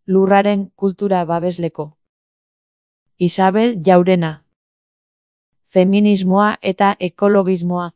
Lurraren kultura babesleko. Isabel Jaurena. Feminismoa eta ekologismoa.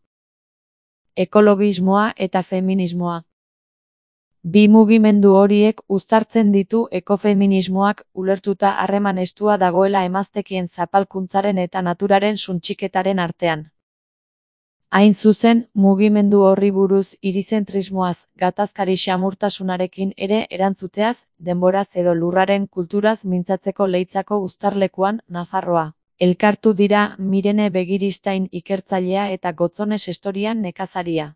Ekologismoa eta feminismoa. Bi mugimendu horiek uztartzen ditu ekofeminismoak ulertuta harreman estua dagoela emaztekien zapalkuntzaren eta naturaren suntsiketaren artean. Hain zuzen, mugimendu horri buruz irizentrismoaz, gatazkari xamurtasunarekin ere erantzuteaz, denboraz edo lurraren kulturaz mintzatzeko Leitzako uztarlekuan, Nafarroa. Elkartu dira Mirene Begiristain ikertzailea eta Gotzones Estorian nekazaria.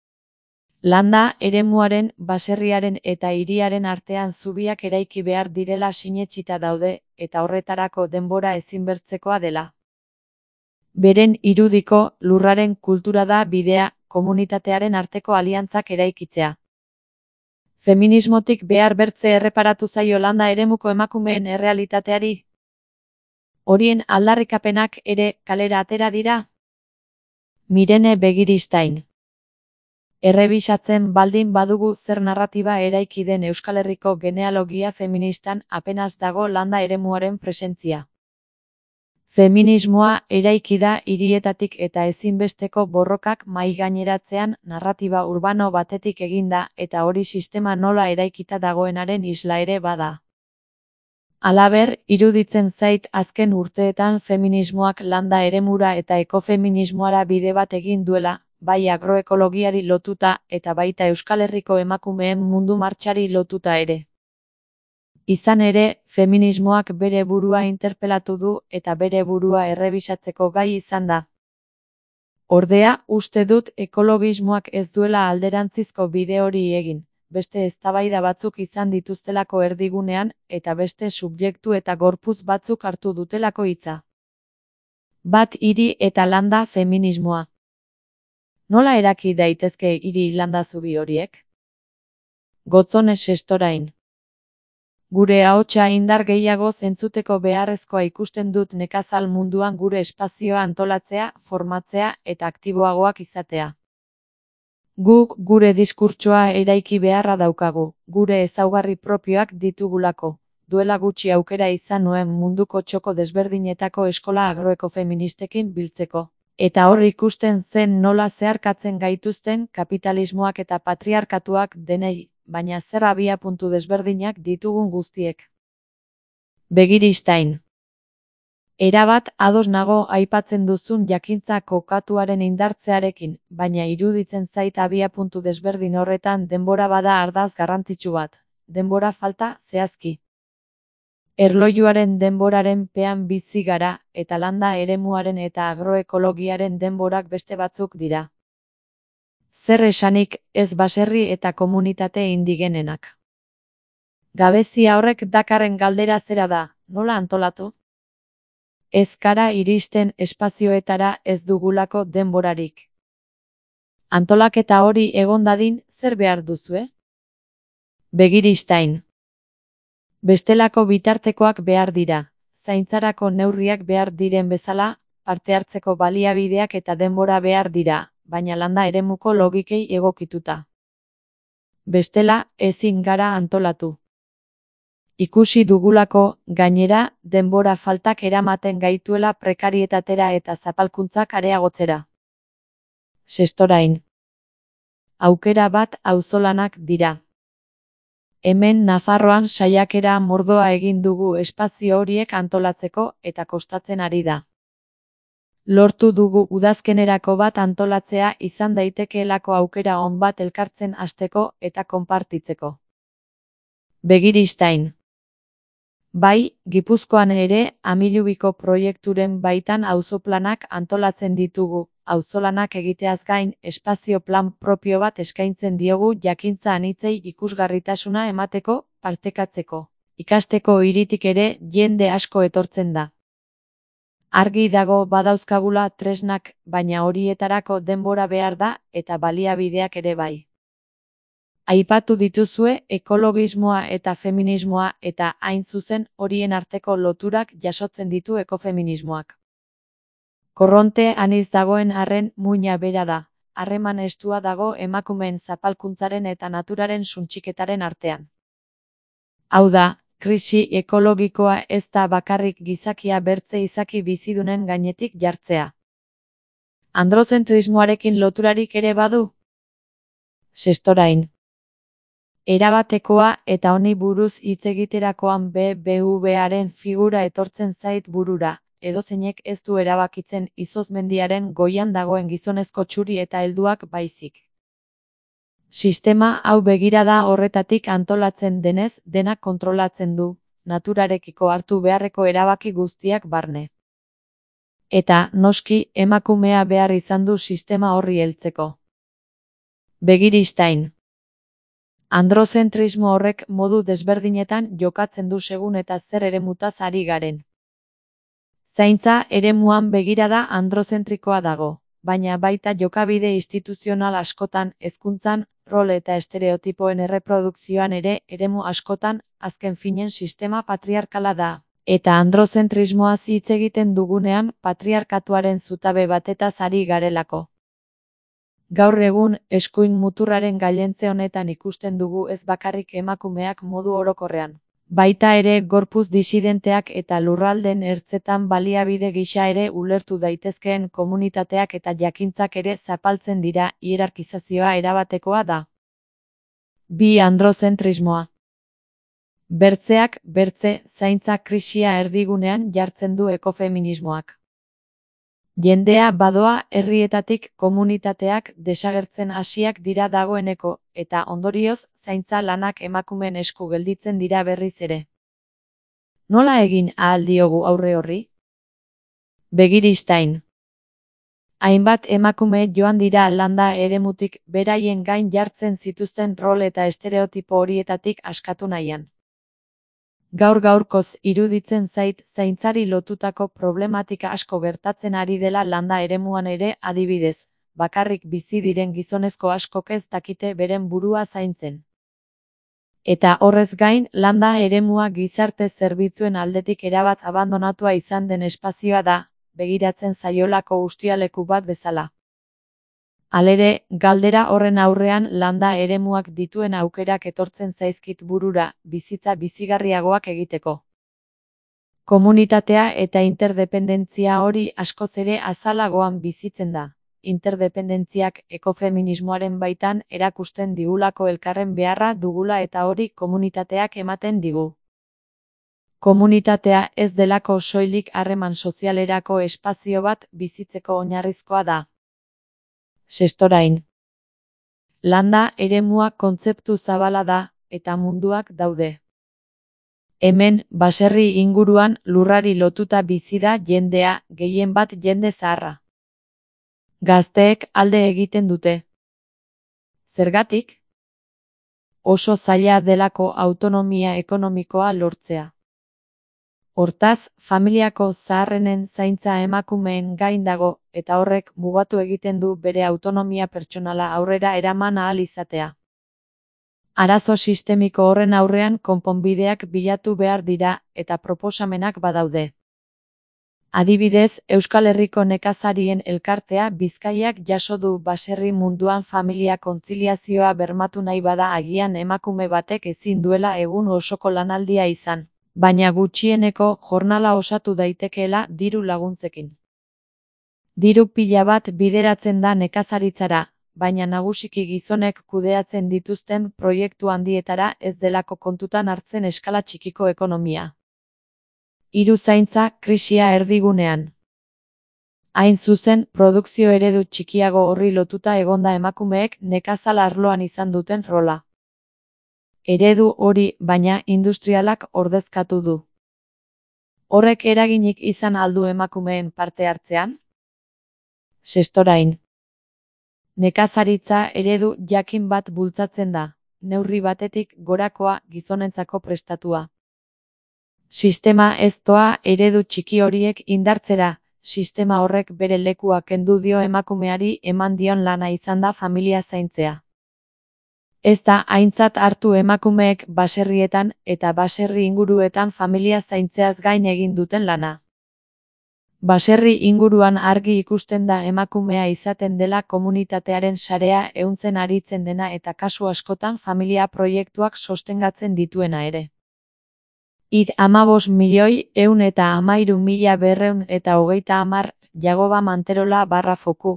Landa eremuaren, baserriaren eta hiriaren artean zubiak eraiki behar direla sinetsita daude, eta horretarako denbora ezinbertzekoa dela. Beren irudiko, lurraren kultura da bidea, komunitatearen arteko aliantzak eraikitzea. Feminismotik behar bertze erreparatu zaio landa eremuko emakumeen errealitateari. Horien aldarrikapenak ere kalera atera dira. Mirene Begiristain. Errebisatzen baldin badugu zer narratiba eraiki den Euskal Herriko genealogia feministan apenas dago landa eremuaren presentzia. Feminismoa eraiki da hirietatik eta ezinbesteko borrokak mahaigaineratzean narratiba urbano batetik eginda eta hori sistema nola eraikita dagoenaren isla ere bada. Halaber, iruditzen zait azken urteetan feminismoak landa eremura eta ekofeminismoara bide bat egin duela, bai agroekologiari lotuta eta baita Euskal Herriko emakumeen mundu martxari lotuta ere. Izan ere, feminismoak bere burua interpelatu du eta bere burua errebisatzeko gai izan da. Ordea, uste dut ekologismoak ez duela alderantzizko bide hori egin, beste eztabaida batzuk izan dituztelako erdigunean eta beste subjektu eta gorputz batzuk hartu dutelako hitza. Bat hiri eta landa feminismoa. Nola eraki daitezke hiri landa zubi horiek? Gotzones Estorain. Gure ahotsa indar gehiago entzuteko beharrezkoa ikusten dut nekazal munduan gure espazioa antolatzea, formatzea eta aktiboagoak izatea. Guk gure diskurtsoa eraiki beharra daukagu, gure ezaugarri propioak ditugulako. Duela gutxi aukera izan nuen munduko txoko desberdinetako eskola agroekofeministekin biltzeko. Eta hor ikusten zen nola zeharkatzen gaituzten kapitalismoak eta patriarkatuak denei, baina zer abiapuntu desberdinak ditugun guztiek. Begiristain. Erabat ados nago aipatzen duzun jakintza kokatuaren indartzearekin, baina iruditzen zait abiapuntu desberdin horretan denbora bada ardaz garrantzitsu bat. Denbora falta zehazki. Erlojuaren denboraren pean bizi gara, eta landa eremuaren eta agroekologiaren denborak beste batzuk dira. Zer esanik ez baserri eta komunitate indigenenak. Gabezia horrek dakarren galdera zera da, nola antolatu? Ez gara iristen espazioetara ez dugulako denborarik. Antolaketa hori egon dadin zer behar duzue? Begiristain. Bestelako bitartekoak behar dira, zaintzarako neurriak behar diren bezala, parte hartzeko baliabideak eta denbora behar dira, baina landa eremuko logikei egokituta. Bestela, ezin gara antolatu. Ikusi dugulako, gainera, denbora faltak eramaten gaituela prekarietatera eta zapalkuntzak areagotzera. Sestorain. Aukera bat auzolanak dira. Hemen Nafarroan saiakera mordoa egin dugu espazio horiek antolatzeko eta kostatzen ari da. Lortu dugu udazkenerako bat antolatzea izan daitekeelako aukera on bat elkartzen hasteko eta konpartitzeko. Begiristain. Bai, Gipuzkoan ere, Amilubiko proiekturen baitan auzoplanak antolatzen ditugu, auzolanak egiteaz gain, espazio plan propio bat eskaintzen diogu jakintza anitzei ikusgarritasuna emateko, partekatzeko. Ikasteko hiritik ere jende asko etortzen da. Argi dago badauzkagula tresnak, baina horietarako denbora behar da eta baliabideak ere bai. Aipatu dituzue ekologismoa eta feminismoa eta hain zuzen horien arteko loturak jasotzen ditu ekofeminismoak. Korronte aniz dagoen arren muina bera da, harreman estua dago emakumeen zapalkuntzaren eta naturaren suntsiketaren artean. Hau da, krisi ekologikoa ez da bakarrik gizakia bertze izaki bizidunen gainetik jartzea. Androzentrismoarekin loturarik ere badu? Sestorain. Erabatekoa eta honi buruz hitz egiterakoan BBVaren figura etortzen zait burura, edozeinek ez du erabakitzen izozmendiaren goian dagoen gizonezko txuri eta helduak baizik. Sistema hau begirada horretatik antolatzen denez denak kontrolatzen du, naturarekiko hartu beharreko erabaki guztiak barne. Eta, noski, emakumea behar izan du sistema horri heltzeko. Begiristain. Androzentrismo horrek modu desberdinetan jokatzen du segun eta zer eremutaz ari garen. Zaintza eremuan begirada androzentrikoa dago, baina baita jokabide instituzional askotan, hezkuntzan, rol eta estereotipoen erreprodukzioan ere eremu askotan, azken finen sistema patriarkala da. Eta androzentrismoaz hitz egiten dugunean patriarkatuaren zutabe batetaz ari garelako. Gaur egun, eskuin muturraren gailentze honetan ikusten dugu ez bakarrik emakumeak modu orokorrean. Baita ere gorputz disidenteak eta lurralden ertzetan baliabide gisa ere ulertu daitezkeen komunitateak eta jakintzak ere zapaltzen dira, hierarkizazioa erabatekoa da. 2. Androzentrismoa. Bertzeak, bertze, zaintza krisia erdigunean jartzen du ekofeminismoak. Jendea badoa herrietatik komunitateak desagertzen hasiak dira dagoeneko, eta ondorioz, zaintza lanak emakumeen esku gelditzen dira berriz ere. Nola egin ahal diogu aurre horri? Begiristain. Hainbat emakume joan dira landa eremutik beraien gain jartzen zituzten rol eta estereotipo horietatik askatu nahian. Gaur-gaurkoz iruditzen zait zaintzari lotutako problematika asko gertatzen ari dela landa eremuan ere adibidez, bakarrik bizi diren gizonezko askok ez dakite beren burua zaintzen. Eta horrez gain, landa eremua gizarte zerbitzuen aldetik erabat abandonatua izan den espazioa da, begiratzen zaiolako ustialeku bat bezala. Halere, galdera horren aurrean landa eremuak dituen aukerak etortzen zaizkit burura, bizitza bizigarriagoak egiteko. Komunitatea eta interdependentzia hori askoz ere azalagoan bizitzen da. Interdependentziak ekofeminismoaren baitan erakusten digulako elkarren beharra dugula eta hori komunitateak ematen digu. Komunitatea ez delako soilik harreman sozialerako espazio bat bizitzeko oinarrizkoa da. Sestorain. Landa eremua kontzeptu zabala da, eta munduak daude. Hemen, baserri inguruan lurrari lotuta bizi da jendea, gehien bat jende zaharra. Gazteek alde egiten dute. Zergatik? Oso zaila delako autonomia ekonomikoa lortzea. Hortaz, familiako zaharrenen zaintza emakumeen gain dago, eta horrek mugatu egiten du bere autonomia pertsonala aurrera eraman ahal izatea. Arazo sistemiko horren aurrean konponbideak bilatu behar dira, eta proposamenak badaude. Adibidez, Euskal Herriko nekazarien elkartea Bizkaiak jaso du baserri munduan familia kontziliazioa bermatu nahi bada agian emakume batek ezin duela egun osoko lanaldia izan. Baina gutxieneko jornala osatu daitekeela diru laguntzekin. Diru pila bat bideratzen da nekazaritzara, baina nagusiki gizonek kudeatzen dituzten proiektu handietara ez delako kontutan hartzen eskala txikiko ekonomia. 3. Zaintza krisia erdigunean. Hain zuzen, produkzio eredu txikiago horri lotuta egonda emakumeek nekazal arloan izan duten rola. Eredu hori, baina, industrialak ordezkatu du. Horrek eraginik izan aldu emakumeen parte hartzean? Sestorain. Nekazaritza eredu jakin bat bultzatzen da, neurri batetik gorakoa gizonentzako prestatua. Sistema ez doa eredu txiki horiek indartzera, sistema horrek bere lekua kendu dio emakumeari eman dion lana izan da familia zaintzea. Ez da aintzat hartu emakumeek baserrietan eta baserri inguruetan familia zaintzeaz gain egin duten lana. Baserri inguruan argi ikusten da emakumea izaten dela komunitatearen sarea ehuntzen aritzen dena eta kasu askotan familia proiektuak sostengatzen dituena ere. ID 15.113.230 Jagoba Manterola /Foku,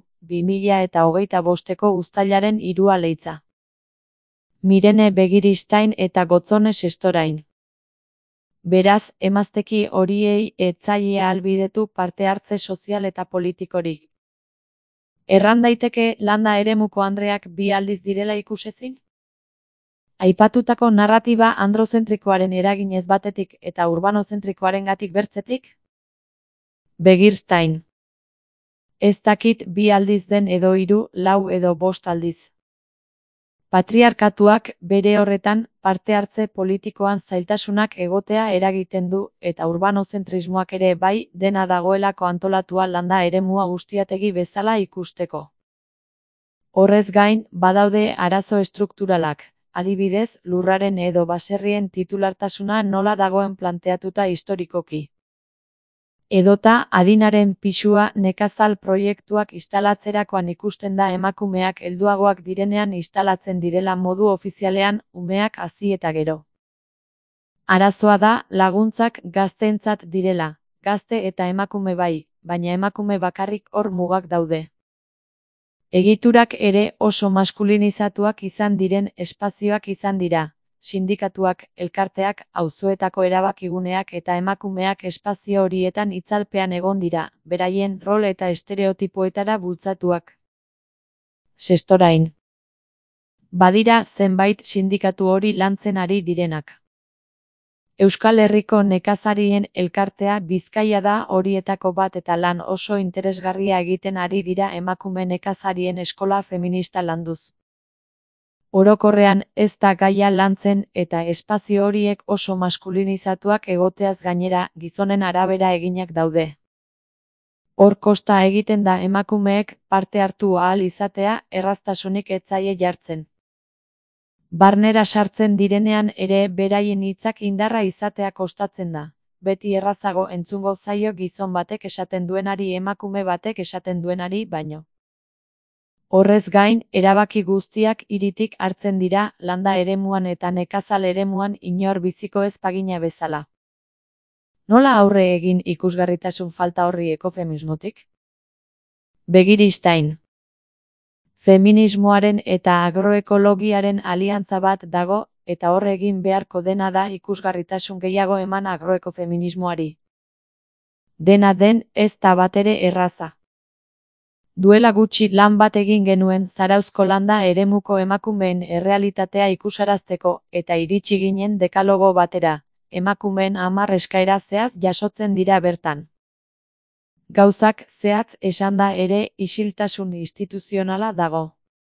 2025ko uztailaren 3 Leitza. Mirene Begiristain eta Gotzone Sestorain. Beraz, emazteki horiei ez zaie ahalbidetu parte hartze sozial eta politikorik. Erran daiteke landa eremuko andreak 2 aldiz direla ikusezin? Aipatutako narratiba androzentrikoaren eraginez batetik eta urbanozentrikoarengatik bertzetik? Begirstain. Ez dakit 2 aldiz den edo 3, 4 edo 5 aldiz. Patriarkatuak bere horretan parte hartze politikoan zailtasunak egotea eragiten du eta urbanozentrismoak ere bai dena dagoelako antolatua landa eremua ustiategi bezala ikusteko. Horrez gain, badaude arazo estrukturalak, adibidez, lurraren edo baserrien titulartasuna nola dagoen planteatuta historikoki. Edota adinaren pisua nekazal proiektuak instalatzerakoan ikusten da emakumeak helduagoak direnean instalatzen direla modu ofizialean, umeak hazi eta gero. Arazoa da laguntzak gazteentzat direla, gazte eta emakume bai, baina emakume bakarrik hor mugak daude. Egiturak ere oso maskulinizatuak izan diren espazioak izan dira. Sindikatuak, elkarteak, auzoetako erabakiguneak eta emakumeak espazio horietan itzalpean egon dira, beraien rol eta estereotipoetara bultzatuak. Sestorain. Badira zenbait sindikatu hori lantzen ari direnak. Euskal Herriko nekazarien elkartea Bizkaia da horietako bat eta lan oso interesgarria egiten ari dira emakume nekazarien eskola feminista landuz. Orokorrean ez da gaia lantzen eta espazio horiek oso maskulinizatuak egoteaz gainera gizonen arabera eginak daude. Hor kosta egiten da emakumeek parte hartu ahal izatea erraztasunik ez zaie jartzen. Barnera sartzen direnean ere beraien hitzak indarra izatea kostatzen da. Beti errazago entzungo zaio gizon batek esaten duenari emakume batek esaten duenari baino. Horrez gain, erabaki guztiak hiritik hartzen dira landa eremuan eta nekazal eremuan inor biziko ez pagina bezala. Nola aurre egin ikusgarritasun falta horri ekofeminismotik? Begiristain. Feminismoaren eta agroekologiaren aliantza bat dago eta hor egin beharko dena da ikusgarritasun gehiago eman agroekofeminismoari. Dena den ez da batere erraza. Duela gutxi lan bat egin genuen Zarauzko landa eremuko emakumeen errealitatea ikusarazteko eta iritsi ginen dekalogo batera, emakumeen 10 eskaera zehatz jasotzen dira bertan. Gauzak zehatz esanda ere isiltasun instituzionala dago.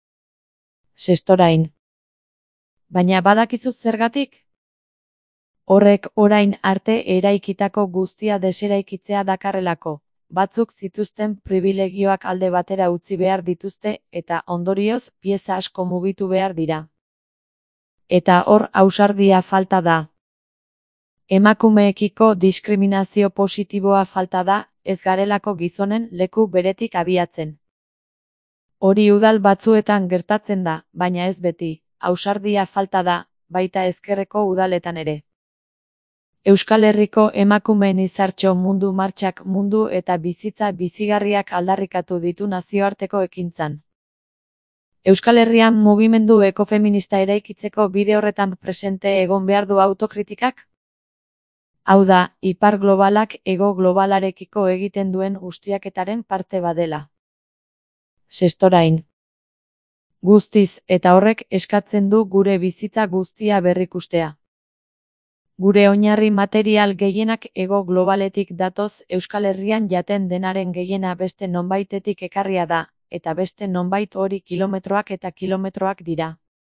Sestorain. Baina badakizut zergatik? Horrek orain arte eraikitako guztia deseraikitzea dakarrelako. Batzuk zituzten pribilegioak alde batera utzi behar dituzte eta ondorioz pieza asko mugitu behar dira. Eta hor ausardia falta da. Emakumeekiko diskriminazio positiboa falta da, ez garelako gizonen leku beretik abiatzen. Hori udal batzuetan gertatzen da, baina ez beti, ausardia falta da, baita ezkerreko udaletan ere. Euskal Herriko emakumeen izartxo mundu martxak mundu eta bizitza bizigarriak aldarrikatu ditu nazioarteko ekintzan. Euskal Herrian mugimendu ekofeminista eraikitzeko bide horretan presente egon behar du autokritikak? Hau da, ipar globalak hego globalarekiko egiten duen ustiaketaren parte badela. Sestorain. Guztiz, eta horrek eskatzen du gure bizitza guztia berrikustea. Gure oinarri material gehienak hego globaletik datoz Euskal Herrian jaten denaren gehiena beste nonbaitetik ekarria da, eta beste nonbait hori kilometroak eta kilometroak dira.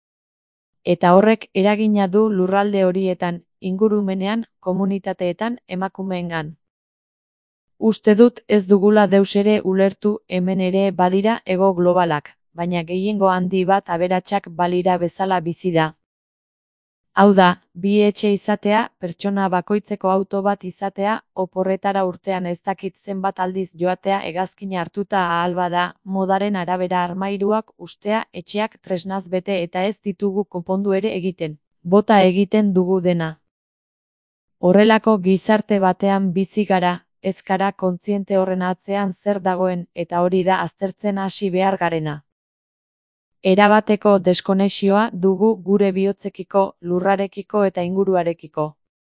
Eta horrek eragina du lurralde horietan, ingurumenean, komunitateetan, emakumeengan. Uste dut ez dugula deus ere ulertu hemen ere badira hego globalak, baina gehiengo handi bat aberatsak balira bezala bizi da. Hau da, 2 etxe izatea, pertsona bakoitzeko auto bat izatea, oporretara urtean ez dakit zenbat aldiz joatea hegazkina hartuta ahal bada, modaren arabera armairuak ustea, etxeak tresnaz bete eta ez ditugu konpondu ere egiten. Bota egiten dugu dena. Horrelako gizarte batean bizi gara, ez gara kontziente horren atzean zer dagoen eta hori da aztertzen hasi behar garena. Erabateko deskonexioa dugu gure bihotzekiko, lurrarekiko eta inguruarekiko.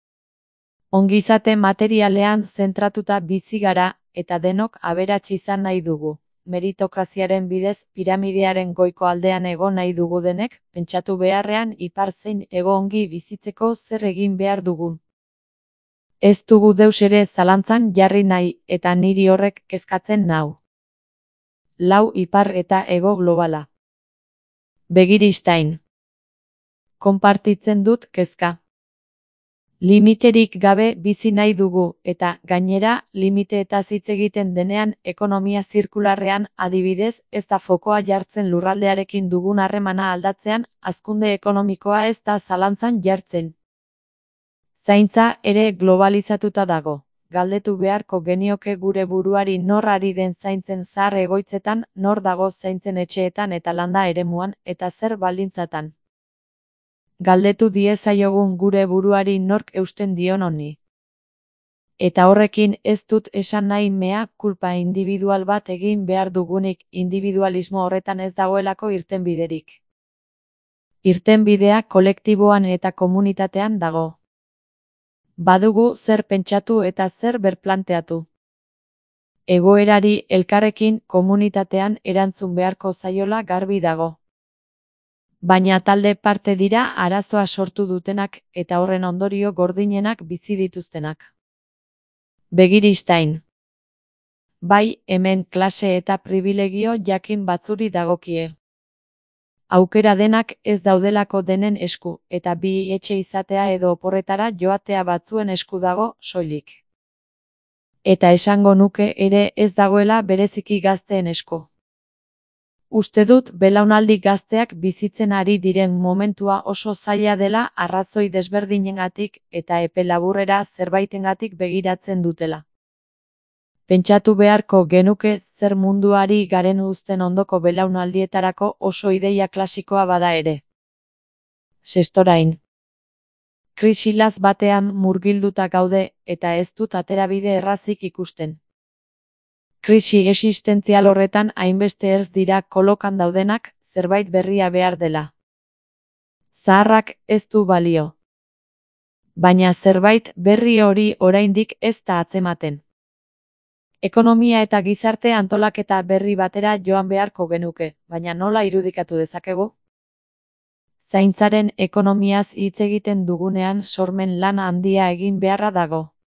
Ongizate materialean zentratuta bizi gara eta denok aberats izan nahi dugu. Meritokraziaren bidez piramidearen goiko aldean egon nahi dugu denek, pentsatu beharrean ipar zein hego ongi bizitzeko zer egin behar dugun. Ez dugu deus ere zalantzan jarri nahi eta niri horrek kezkatzen nau. Lau ipar eta hego globala. Begiristain. Konpartitzen dut kezka. Limiterik gabe bizi nahi dugu eta, gainera, limiteetaz hitz egiten denean ekonomia zirkularrean adibidez ez da fokoa jartzen lurraldearekin dugun harremana aldatzean, hazkunde ekonomikoa ez da zalantzan jartzen. Zaintza ere globalizatuta dago. Galdetu beharko genioke gure buruari nor ari den zaintzen zahar egoitzetan, nor dago zaintzen etxeetan eta landa eremuan, eta zer baldintzatan. Galdetu diezaiogun gure buruari nork eusten dion honi. Eta horrekin ez dut esan nahi mea kulpa individual bat egin behar dugunik, individualismo horretan ez dagoelako irtenbiderik. Irtenbidea kolektiboan eta komunitatean dago. Badugu zer pentsatu eta zer berplanteatu. Egoerari elkarrekin komunitatean erantzun beharko zaiola garbi dago. Baina talde parte dira arazoa sortu dutenak eta horren ondorio gordinenak bizi dituztenak. Begiristain. Bai, hemen klase eta pribilegio jakin batzuri dagokie. Aukera denak ez daudelako denen esku, eta bi etxe izatea edo oporretara joatea batzuen esku dago, soilik. Eta esango nuke ere ez dagoela bereziki gazteen esku. Uste dut belaunaldi gazteak bizitzen ari diren momentua oso zaila dela arrazoi desberdinengatik eta epe laburrera zerbaitengatik begiratzen dutela. Pentsatu beharko genuke zer munduari garen uzten ondoko belaunaldietarako oso ideia klasikoa bada ere. Sestorain. Krisilatz batean murgilduta gaude eta ez dut aterabide errazik ikusten. Krisi existentzial horretan hainbeste ez dira kolokan daudenak, zerbait berria behar dela. Zaharrak ez du balio. Baina zerbait berri hori oraindik ez da atzematen. Ekonomia eta gizarte antolaketa berri batera joan beharko genuke, baina nola irudikatu dezakegu? Zaintzaren ekonomiaz hitz egiten dugunean sormen lana handia egin beharra dago.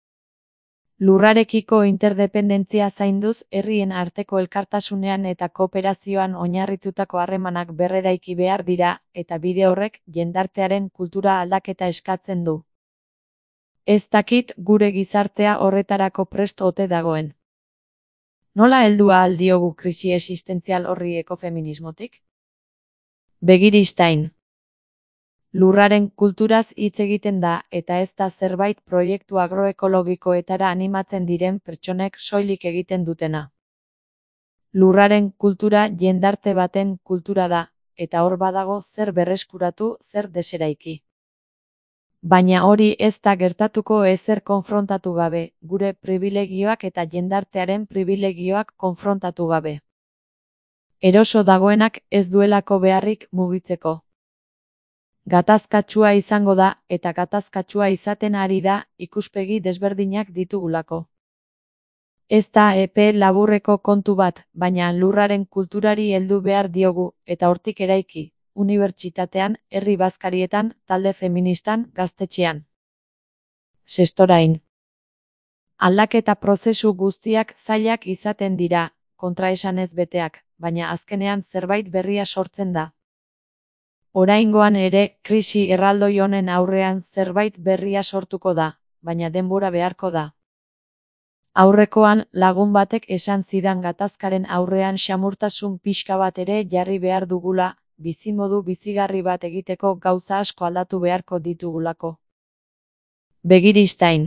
Lurrarekiko interdependentzia zainduz herrien arteko elkartasunean eta kooperazioan oinarritutako harremanak berreraiki behar dira eta bide horrek jendartearen kultura aldaketa eskatzen du. Ez dakit gure gizartea horretarako prest ote dagoen. Nola heldu ahal diogu krisi existentzial horri ekofeminismotik? Begiristain. Lurraren kulturaz hitz egiten da eta ez da zerbait proiektu agroekologikoetara animatzen diren pertsonek soilik egiten dutena. Lurraren kultura jendarte baten kultura da, eta hor badago zer berreskuratu, zer deseraiki. Baina hori ez da gertatuko ezer konfrontatu gabe, gure pribilegioak eta jendartearen pribilegioak konfrontatu gabe. Eroso dagoenak ez duelako beharrik mugitzeko. Gatazkatsua izango da, eta gatazkatsua izaten ari da, ikuspegi desberdinak ditugulako. Ez da epe laburreko kontu bat, baina lurraren kulturari heldu behar diogu, eta hortik eraiki. Unibertsitatean, herri bazkarietan, talde feministan, gaztetxean. Sestorain. Aldaketa prozesu guztiak zailak izaten dira, kontraesanez beteak, baina azkenean zerbait berria sortzen da. Oraingoan ere, krisi erraldoi honen aurrean zerbait berria sortuko da, baina denbora beharko da. Aurrekoan, lagun batek esan zidan gatazkaren aurrean xamurtasun pixka bat ere jarri behar dugula, bizimodu bizigarri bat egiteko gauza asko aldatu beharko ditugulako. Begiristain.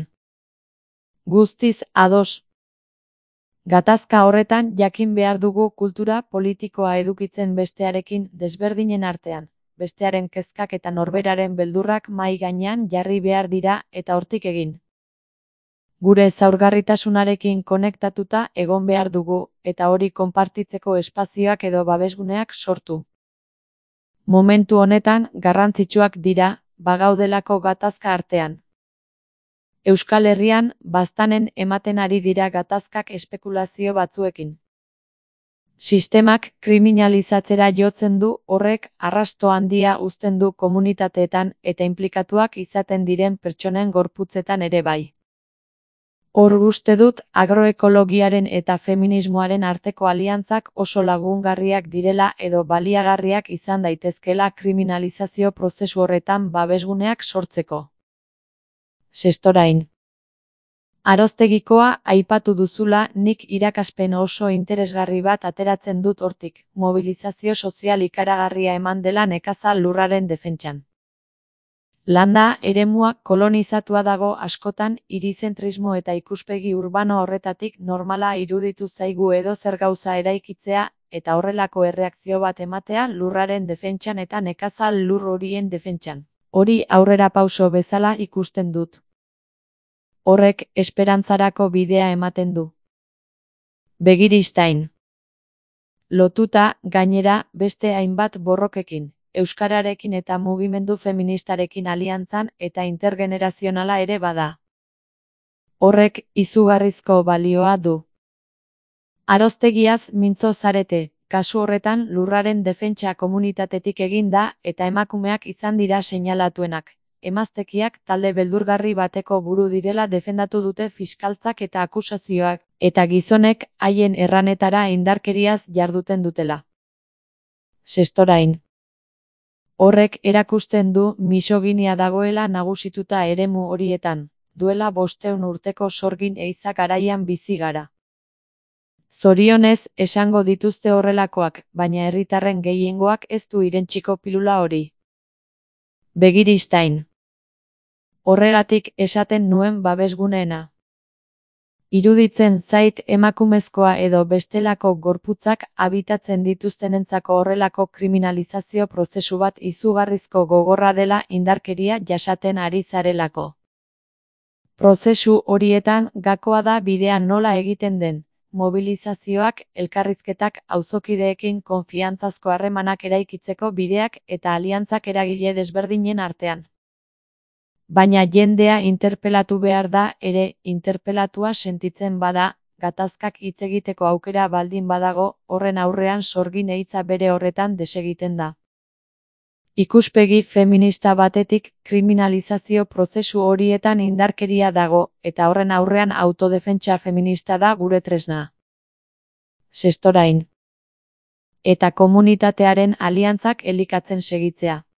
Guztiz ados. Gatazka horretan jakin behar dugu kultura politikoa edukitzen bestearekin desberdinen artean. bestearen kezkak eta norberaren beldurrak mahai gainean jarri behar dira eta hortik egin. Gure zaurgarritasunarekin konektatuta egon behar dugu, eta hori konpartitzeko espazioak edo babesguneak sortu. Momentu honetan garrantzitsuak dira, bagaudelako gatazka artean. Euskal Herrian, baztanen ematen ari dira gatazkak espekulazio batzuekin. Sistemak kriminalizatzera jotzen du, horrek arrasto handia uzten du komunitateetan eta inplikatuak izaten diren pertsonen gorputzetan ere bai. Hor uste dut agroekologiaren eta feminismoaren arteko aliantzak oso lagungarriak direla edo baliagarriak izan daitezkela kriminalizazio prozesu horretan babesguneak sortzeko. Sestorain. Aroztegikoa aipatu duzula, nik irakaspen oso interesgarri bat ateratzen dut hortik, mobilizazio sozial ikaragarria eman dela nekazal lurraren defentsan. Landa eremua kolonizatua dago askotan hirizentrismo eta ikuspegi urbano horretatik normala iruditu zaigu edozer gauza eraikitzea eta horrelako erreakzio bat ematea lurraren defentsan eta nekazal lur horien defentsan. Hori aurrerapauso bezala ikusten dut. Horrek esperantzarako bidea ematen du. Begiristain. Lotuta, gainera, beste hainbat borrokekin, euskararekin eta mugimendu feministarekin aliantzan eta intergenerazionala ere bada. Horrek izugarrizko balioa du. Aroztegiaz mintzo zarete, kasu horretan lurraren defentsa komunitatetik egin da eta emakumeak izan dira seinalatuenak. Emaztekiak talde beldurgarri bateko buru direla defendatu dute fiskaltzak eta akusazioak, eta gizonek haien erranetara indarkeriaz jarduten dutela. Sestorain. Horrek erakusten du misoginia dagoela nagusituta eremu horietan, duela 500 urteko sorgin ehiza garaian bizi gara. Zorionez esango dituzte horrelakoak, baina herritarren gehiengoak ez du irentsiko pilula hori. Begiristain. Horregatik esaten nuen babesguneena. Iruditzen zait emakumezkoa edo bestelako gorputzak habitatzen dituztenentzako horrelako kriminalizazio prozesu bat izugarrizko gogorra dela indarkeria jasaten ari zarelako. Prozesu horietan gakoa da bidean nola egiten den, mobilizazioak, elkarrizketak, auzokideekin konfiantzazko harremanak eraikitzeko bideak eta aliantzak eragile desberdinen artean. Baina jendea interpelatu behar da ere interpelatua sentitzen bada, gatazkak hitz egiteko aukera baldin badago, horren aurrean sorgin ehiza bere horretan desegiten da. Ikuspegi feminista batetik kriminalizazio prozesu horietan indarkeria dago, eta horren aurrean autodefentsa feminista da gure tresna. Sestorain. Eta komunitatearen aliantzak elikatzen segitzea.